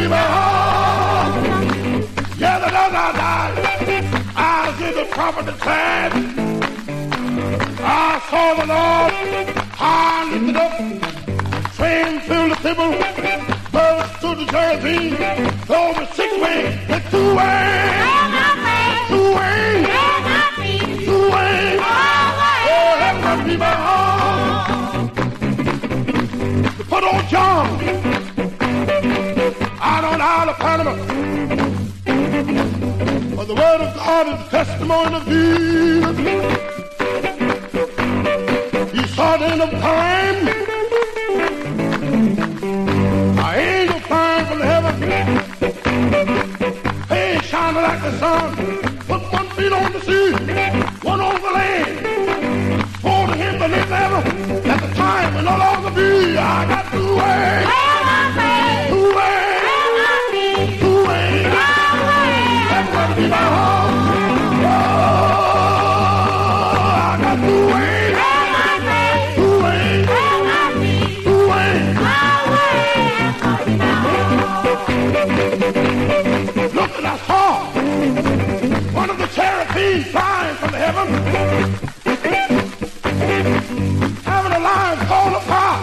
be my home. Yeah, the Lord I died. I was in the prophet declared. I saw the Lord high lifted up, train filled the temple, birds stood the cherubim, over 6 ways, the 2 ways, 2 ways, 2 ways. Oh, heaven be my home. To put on John out on the Isle of Panama. For the word of God is the testimony of Jesus. He saw the end of time. An angel flying from heaven. Hey, shining like the sun. Put 1 feet on the sea, 1 on the land. For to him to live ever. At the time when no longer be, I got 2 ways. 2 ways. 2 ways. That's gonna be my home. Oh, I got 2 ways. 2 ways. 2 ways. Look, and I saw one of the cherubim flying from heaven, having a lion called a fire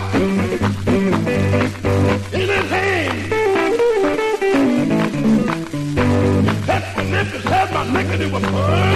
in his hand. That was it that said my iniquity was burning.